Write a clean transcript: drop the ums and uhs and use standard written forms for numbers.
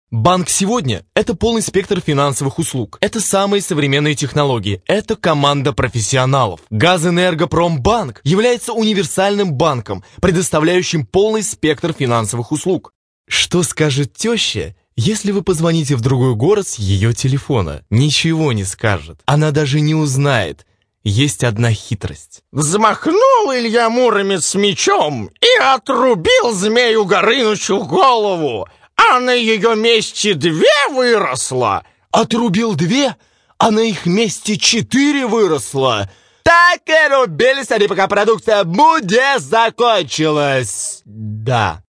Банк сегодня – это полный спектр финансовых услуг. Это самые современные технологии. Это команда профессионалов. Газэнергопромбанк является универсальным банком, предоставляющим полный спектр финансовых услуг. Что скажет теща, если вы позвоните в другой город с ее телефона? Ничего не скажет. Она даже не узнает. Есть одна хитрость. Взмахнул Илья Муромец мечом и отрубил Змею Горынычу голову, а на ее месте 2 выросло. Отрубил 2, а на их месте 4 выросло. Так и рубились они, пока продукция будет закончилась. Да.